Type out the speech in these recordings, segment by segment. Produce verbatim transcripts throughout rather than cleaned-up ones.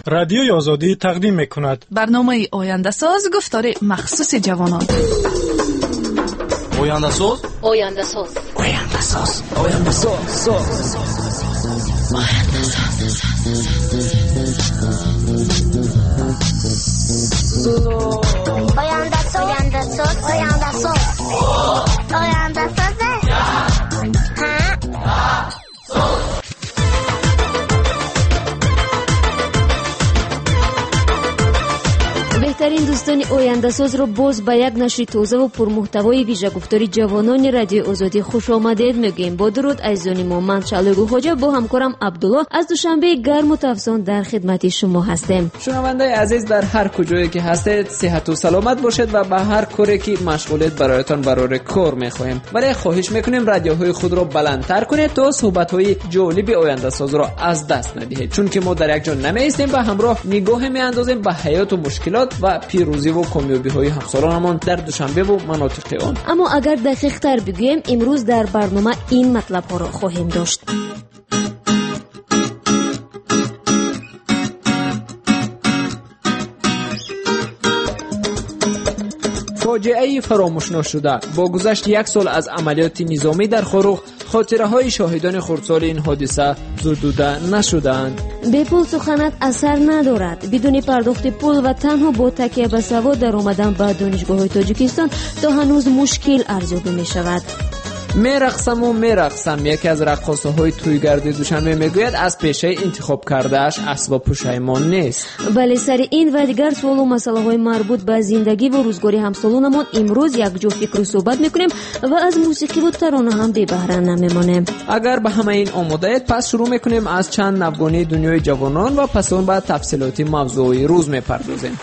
رادیوی آزادی تقدیم می‌کند. برنامه آینده ساز گفتار مخصوص جوانان. آینده ساز آینده ساز آینده ساز آینده ساز آینده ساز آینده ساز آینده ساز آینده ساز آینده ساز بهترین دوستان آینده ساز رو باز به یک نشر تازه و پرمحتوای ویژه گفتاری جوانان رادیو آزادی خوش آمدید میگیم. با درود عزیزان ما، من شالگو خوجا با همکارم عبدالله از دوشنبه گرم و تفسان در خدمت شما هستیم. شنوندگان عزیز، در هر کجایی که هستید صحت و سلامت باشید و به هر کاری که مشغولید برایتان برای کار میخواهیم. برای خواهش میکنیم رادیوهای خود را بلندتر کنید تا صحبت‌های جالب آینده ساز را از دست ندهید، چون که ما در یک جا نمی‌ایستیم و همراه نگاه می‌اندازیم به حیات و مشکلات و پیروزی و کامیابی‌های همسالانمان در دوشنبه و مناطق آن. اما اگر دقیق‌تر بگوییم، امروز در برنامه این مطلب‌ها را خواهیم داشت. فاجعه فراموش نشده. با گذشت یک سال از عملیات نظامی در خروق، خاطره های شاهدان خردسال این حادثه زدوده نشدند. به پول سخنت اثر ندارد. بدون پرداخت پول و تنها با تکیه به سواد در آمدن به دانشگاه تاجیکستان تا هنوز مشکل ارزیابی می شود. میرقصم و میرقصم. یکی از رقاصه های تویگرد دوشنبه میگوید از پیشه انتخاب کردهش اصلا پشیمان نیست. بله، سر این و دیگر سوال و مسئله های مربوط به زندگی و روزگاری همسالانمان امروز یک جو فکر و صحبت میکنیم و از موسیقی و ترانه هم بی بهره نمیمانیم. اگر به همه این آماده اید، پس شروع میکنیم از چند نوگانی دنیای جوانان و پس آن بعد تفصیلات موضوعی روز میپردازیم.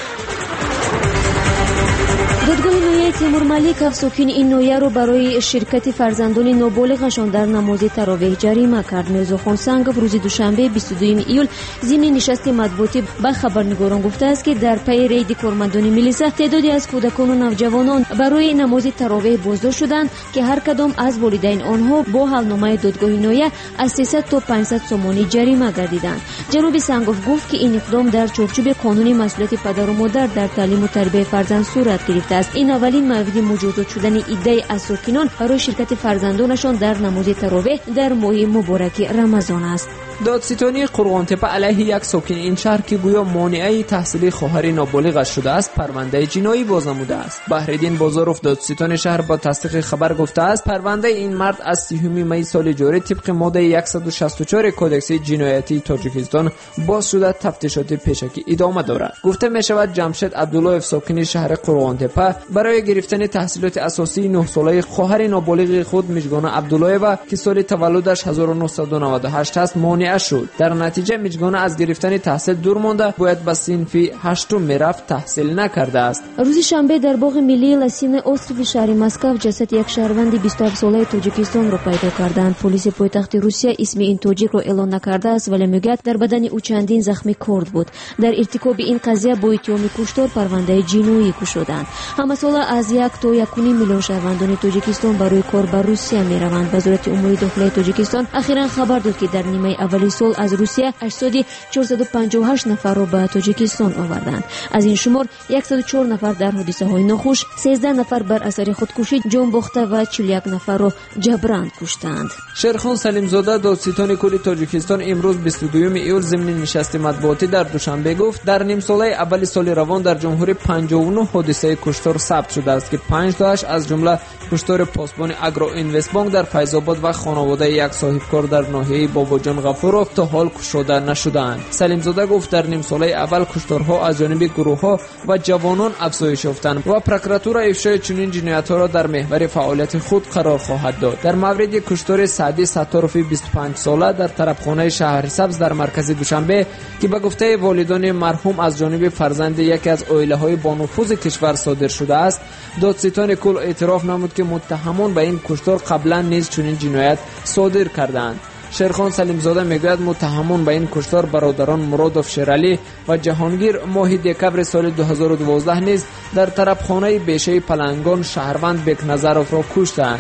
دادگاه نویه تیمور ملیکов ساکن این نویه رو برای شرکت فرزندان نابالغشان در نماز تراویح جریمه کرد. میرزا خان سنگов روز دوشنبه بیست و دوم ایول ضمن نشست مطبوعاتی به خبرنگاران گفته است که در پی رید کارمندان میلیسا تعدادی از کودکان و نوجوانان برای نماز تراویح بازداشت شدند که هر کدام از والدین آنها با حلنامه دادگاه نویه از سیصد تا پانصد سومانی جریمه گردیدند. جناب سنگов گفت که این اقدام در چارچوب قانون مسئولیت پدر و مادر در تعلیم و تربیت فرزند صورت گرفته است. این اولین مورد مجازات شدن ایده از ساکنان برای شرکت فرزندانشان در نماز تراویح در ماه مبارک رمضان است. دادستانی قرغانتپه علیه یک ساکن این شهر که گویا مانعه تحصیلی خواهر نابالغش شده است پرونده جنایی باز نموده است. بهرالدین بازاروف دادستان شهر با تصدیق خبر گفته است پرونده این مرد از سیوم می سال جاری طبق ماده صد و شصت و چهار کودکس جنایتی تاجیکستان باز شده تفتیشات پیشکی ادامه دارد. گفته می شود جمشید عبدالله ساکن شهر قرغانتپه برای گرفتن تحصیلات اساسی نه ساله خواهر نابالغ خود مجگان عبدالله و که سال تولدش هزار و نهصد و نود و هشت است مانع شد. در نتیجه مجگان از گرفتن تحصیل دور مانده، باید به صنف هشتم میرفت، تحصیل نکرده است. روز شنبه در باغ ملی لسین استرف شهر مسکو جسد یک شهروند بیست و هفت ساله تاجیکستان را پیدا کردند. پلیس پایتخت روسیه اسم این تاجیک را اعلام نکرده است ولی میگوید در بدن او چندین زخم کرد بود. در ارتکاب این قضیه با اتهام کشتار پرونده جنایی گشودند. همه سال از یک تا یک و نیم میلیون شهروندان تاجیکستان برای کار به روسیه میروند. وزارت امور داخلی تاجیکستان اخیراً خبر داد که در نیمه اولی سال از روسیه هشتصد و چهارصد و پنجاه و هشت نفر را به تاجیکستان آوردند. از این شمار صد و چهار نفر در حادثه های ناخوش، سیزده نفر بر اثر خودکشی جان باخته و چهل و یک نفر را جبران کشتند. شیرخان سلیم زاده دادستان کل تاجیکستان امروز بیست و دوم ایول ضمن نشست مطبوعاتی در دوشنبه گفت در نیم ساله اول سال روان در جمهوری پنجاه و نه حادثه کشتار ثبت شده است که پنج تاش از جمله کشتار پاسبان اگرو اینوست بانک در فیض آباد و خانواده یک صاحبکار در ناحیه باباجان غفورov تا حال کشته نشدند. سلیم زاده گفت در نیم ساله اول کشتارها از جانب گروه‌ها و جوانان افزایش یافتند و پروکراتور افشای چنین جنایت‌ها را در محور فعالیت خود قرار خواهد داد. در مورد کشتار سعدی ستاروفی بیست و پنج ساله در طرفخانه شهر سبز در مرکز دوشنبه که به گفته والدان مرحوم از جانب فرزند یکی از عائله‌های بانفوذ کشور صادر شده است، دادستان کل اعتراف نمود که متهمان به این کشتار قبلا نیز چنین جنایت صادر کردند. شیرخان سلیم زاده میگوید متهمان به این کشتار برادران مرادوف شیرالی و جهانگیر ماه دکبر سال دو هزار و دوازده نیز در طرفخانه بیشه پلنگان شهروند بک نظرف را کشتند.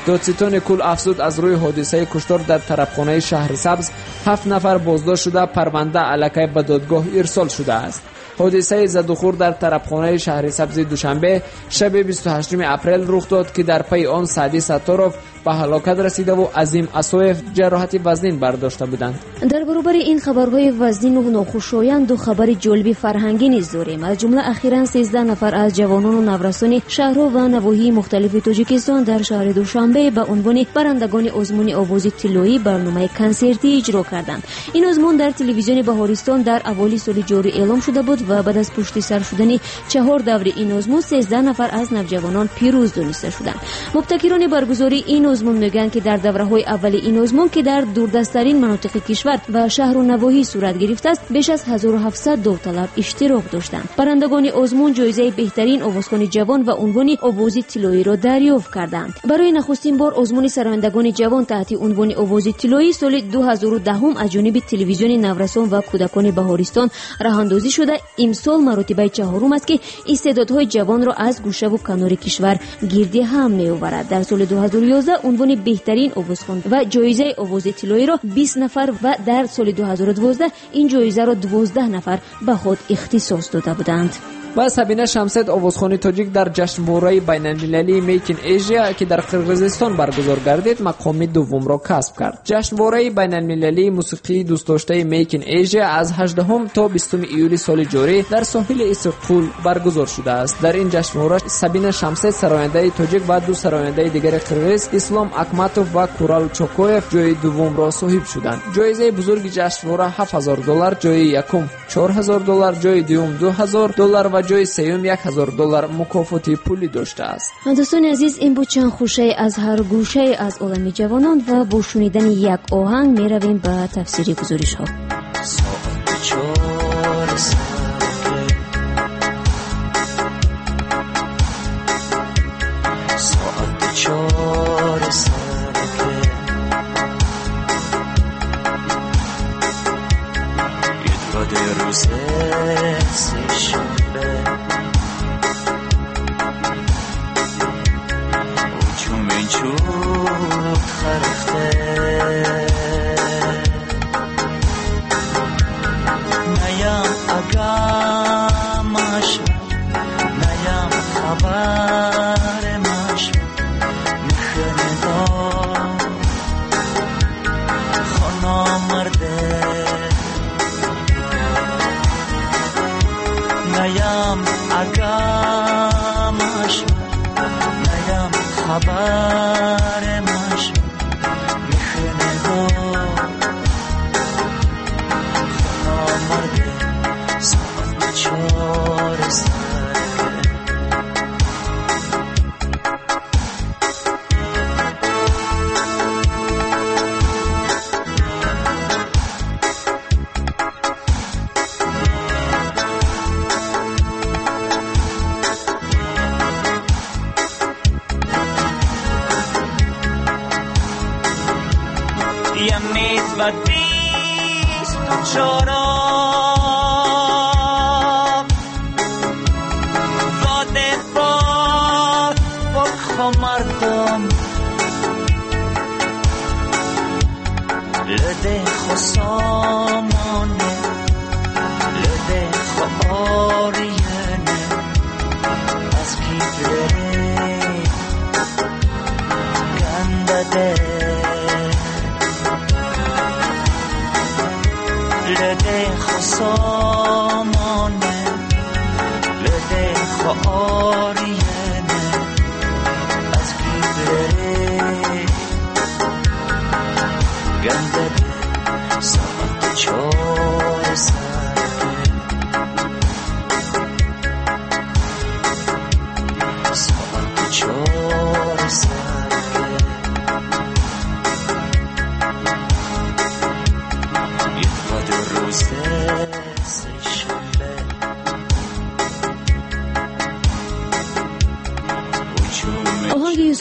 دادستان کل افزود از روی حادثه کشتار در طرفخانه شهر سبز هفت نفر بازداشت شده، پرونده علیه به دادگاه ارسال شده است. حادثه زد و خورد در طرفخانه شهر سبز دوشنبه شب بیست و هشتم اپریل رخ داد که در پی آن سعدی ستارов به هلاکت رسیده و عظیم اسویف جراحت وزنین برداشته بودند. در برابر این خبرهای وزنین و ناخوشایند و خبر جالب فرهنگی نیز داریم. از جمله اخیراً سیزده نفر از جوانان و نورسان شهرها و نواحی مختلف تاجیکستان در شهر دوشنبه به عنوان برندگان آزمون آواز طلایی برنامه کنسرتی اجرا کردند. این آزمون در تلویزیون بهارستان در اوایل سال جاری اعلام شده بود و بعد از پشت سر شدن چهار دور این آزمون سیزده نفر از نوجوانان پیروز دانسته شدند. مبتکران برگزاری این آزمون میگن که در دوره‌های اول این آزمون که در دوردست‌ترین مناطق کشور و شهر و نواحی صورت گرفته است بیش از هزار و هفتصد داوطلب اشتراک داشتند. برندگان آزمون جایزه بهترین آوازخوان جوان و عنوان آواز طلایی را دریافت کردند. برای نخستین بار آزمون سرایندگان جوان تحت عنوان آواز طلایی سال دو هزار و ده از جانب تلویزیون نورسان و کودکان بهارستان راهاندازی شده. امسال مرتبه چهارم است که استعدادهای جوان را از گوشه و کنار کشور گردی هم می‌آورد. در سال دو هزار و یازده عنوان بهترین آوازخوان و جایزه آواز طلایی را بیست نفر و در سال دو هزار و دوازده این جایزه را دوازده نفر به خود اختصاص داده بودند. و سبینه شمسد آوازخوان تاجیک در جشنواره بین‌المللی میک این ایژیا که در قرقیزستان برگزار گردید مقام دوم را کسب کرد. جشنواره بین‌المللی موسیقی دوست داشته میک این ایژیا از هجدهم تا بیستم ایول سال جاری در ساحل استقبول برگزار شده است. در این جشنواره سبینه شمسد سراینده تاجیک و دو سراینده دیگر قرقیز اسلام اکماتوف و کورال چوکویف جای دوم را صاحب شدند. جایزه بزرگ جشنواره هفت هزار دلار، جای یکم چهار هزار دلار، جای دوم دو هزار دلار و جای سوم یک هزار دلار مکافات پولی داشته است. دوستان عزیز، این بود چند خوشه از هر گوشه از عالم جوانان و با شنیدن یک آهنگ می رویم به تفسیر گزارش ها.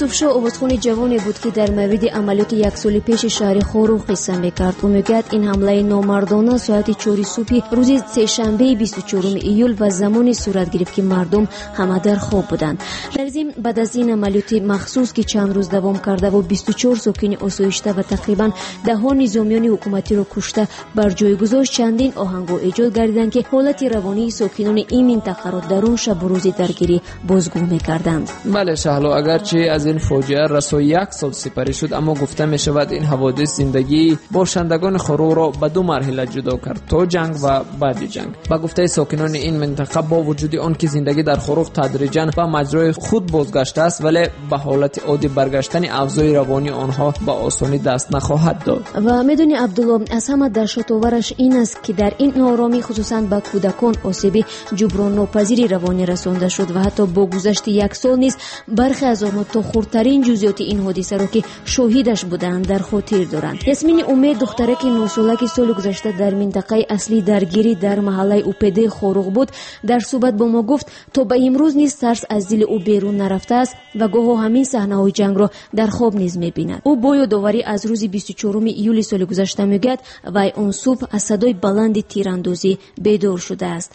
یوسفشاه آوازخوان جوانی بود که در مورد عملیات یک سال پیش شهر خوروغ قصه میکرد. او میگوید این حمله نامردانه ساعت چهار صبح روز سه‌شنبه بیست و چهارم ایول و زمانی صورت گرفت که مردم همه در خواب بودند. در ضمن بعد از این عملیات مخصوص که چند روز دوام کرده و بیست و چهار ساکن آسایشته و تقریبا ده ها نظامیان حکومتی را کشته بر جای گذاشت، چندین آهنگو ایجاد گردیدند که حالت روانی ساکنان این منطقه را در اون شب و روز درگیری بازگو میکردند. بله شهلا، اگرچه از این فاجعه رسا یک سال سپری شد، اما گفته می شود این حوادث زندگی باشندگان خوروغ را به دو مرحله جدا کرد، تا جنگ و بعد جنگ. با گفته ساکنان این منطقه با وجود آن که زندگی در خوروغ تدریجاً به مجرای خود بازگشته است، ولی به حالت عادی برگشتن افزای روانی آنها به آسانی دست نخواهد داد. و میدونی عبدالله، از همه دهشت‌آورش این است که در این نارامی خصوصا به کودکان آسیب جبران ناپذیری روانی رسانده شد و حتی با گذشت یک سال نیز برخی از آنها تا خردترین جزئیات این حادثه را که شاهدش بودند در خاطر دارند. یاسمین امید، دختره که نه ساله که سال گذشته در منطقه اصلی درگیری در محله اوپیده خوروغ بود، در صحبت با ما گفت تا به امروز نیز ترس از دل او بیرون نرفته است و گاه همین صحنه‌های جنگ را در خواب نیز می‌بیند. او با یادآوری از روز بیست و چهارم ایول سال گذشته میگوید و آن صبح از صدای بلند تیراندازی بیدار شده است.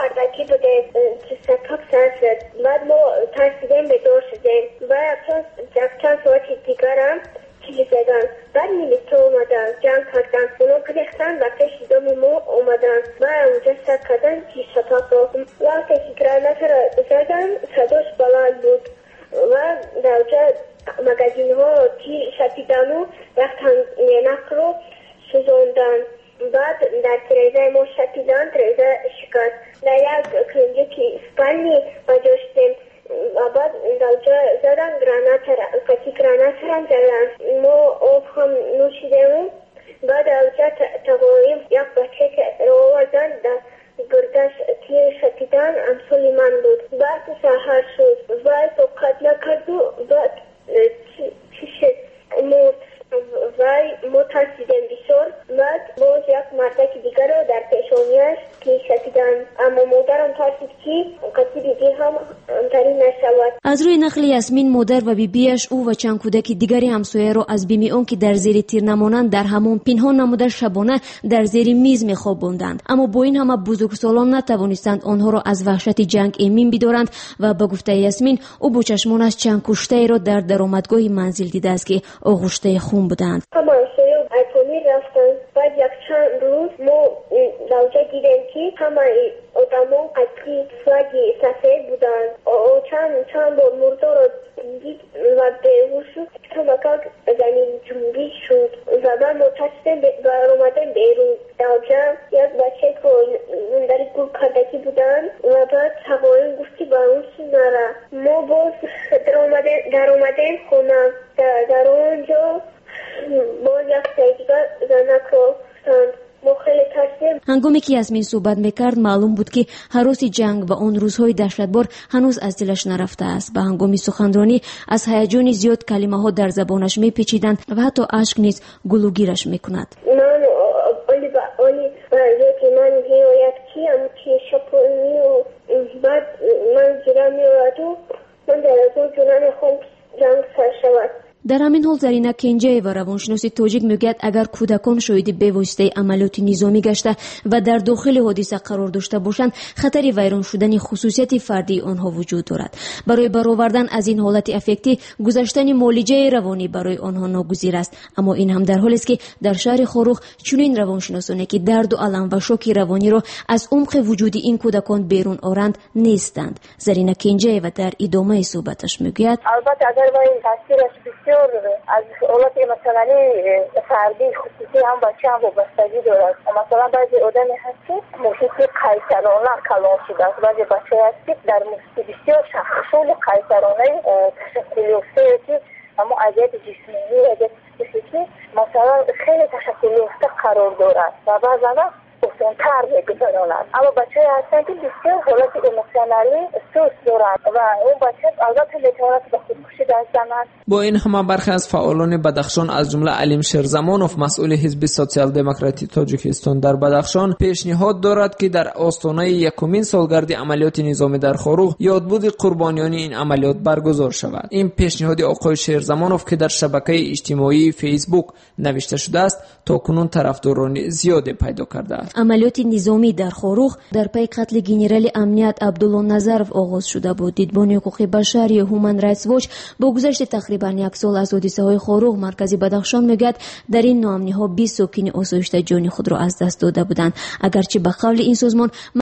بعد ما ترسیدیم بیدار شدیم و چند ساعت دیگر هم چیزی زدن. بعد میلیتر اومدن جنگ کردن، اونا گرفتن و پیش دم ما اومدن و اونجا سر کردن که شتاق رو وقتی که گرانت را زدن صداش بلند بود و در اونجا مگزین ها تیر شدیدن و رفتن نینک رو سوزوندن. بعد در تریزه ما شدیدن، تریزه شکست. در یک کنجه که سپنی و جاشتیم و بعد در اونجا زدن گرانت را کتی گرانت را زدن. ما آب هم نوشیدیم. بعد در اونجا تقایم یک بچه که رو آوردن در گردش تیر شدیدن امثالی من بود. بعد سحر شد و توقت نکرد و بعد چی شد مرد و ما ترسیدیم بسیار. بعد باز یک مردک دیگر رو در پیشانیش که شدیدن، اما مادرم ترسید که قطعی بیبی هم امتری نشود. از روی نقل یاسمین، مادر و بیبیش او و چند کودک دیگری همسایه را از بیم آن که در زیر تیر نمانند در همان پنهان نموده شبانه در زیر میز میخواباندند. اما با این همه بزرگسالان نتوانستند آنها را از وحشت جنگ ایمن بدارند و به گفته یاسمین او با چشمانش چند کشته را در درآمدگاه منزل دیده است که آغشته خون بودند. همسایه ایپونی رفتن. بعد یک چند روز ما دوجه دیدیم که همه آدمان قطعی سوگی سفید بودند. چند چند بار مرده را دید و بیهوش شد. تمکان زمین جنبی شد و من متاسفم بر اومدم بیرون. دوجه یک بچه که در گل کردکی بودن و بعد هوایی گفتی با اون سو نره. ما باز در اومدیم خونم. در اونجا باز یک سیدیگر زنک رو ستند. هنگامی که یاسمین صحبت میکرد معلوم بود که هراس جنگ و آن روزهای دهشتبار هنوز از دلش نرفته است. به هنگام سخنرانی از هیجان زیاد کلمه ها در زبانش میپیچیدند و حتی اشک نیز گلوگیرش میکند. من اولی با اولی یکی من هیویت کیم که شپونی و بعد من جرا میورد و من در از اون جنان خون جنگ سر شود. در همین حال زرینه کنجه و روانشناس تاجیک میگوید اگر کودکان شاهد بواسطه عملیات نظامی گشته و در داخل حادثه قرار داشته باشند، خطر ویران شدن خصوصیت فردی آنها وجود دارد. برای برآوردن از این حالت افکتی گذاشتن معالجه روانی برای آنها ناگزیر است. اما این هم در حالی است که در شهر خوروغ چنین روانشناسانی که درد و الم و شوک روانی را از عمق وجود این کودکان بیرون آورند نیستند. زرینه کنجه و در ادامه صحبتش میگوید البته اگر با این تاثیرش بسیار از حالت مثلا فردی خصوصی هم بچه هم وابستگی دارد. مثلا بعضی آدمی هست که موسیقی قیصرانه کلان شده است. بعضی بچه هست که در موسیقی بسیار شخصول قیصرانه تشکل یافته که اما عجب جسمی عجب فیزیکی مثلا خیلی تشکل یافته قرار دارد و بعضا آسان‌تر می‌گذرانند. اما بچه‌ای هستند که بسیار حالت ایموشنالی سوس دارند و اون بچه البته میتواند به خودکشی دست زند. با این همه برخی از فعالان بدخشان از جمله علیم شیرزمانوف مسئول حزب سوسیال دموکراتی تاجیکستان در بدخشان پیشنهاد دارد که در آستانه یکمین سالگرد عملیات نظامی در خاروغ یادبود قربانیان این عملیات برگزار شود. این پیشنهاد آقای شیرزمانوف که در شبکه اجتماعی فیسبوک نوشته شده است تا کنون طرفداران زیادی پیدا کرده است. عملیات نظامی در خاروغ در پی قتل گنرال امنیت عبدالله نظرов آغاز شده بود. دیدبان حقوق بشر یا هومن رایتس واچ با گذشت تقریبا یک سال از حادثه های خاروغ مرکزی بدخشان میگوید در این ناامنی ها بیست ساکن آسایشته جان خود را از دست داده بودند. اگرچه به قول این سازمان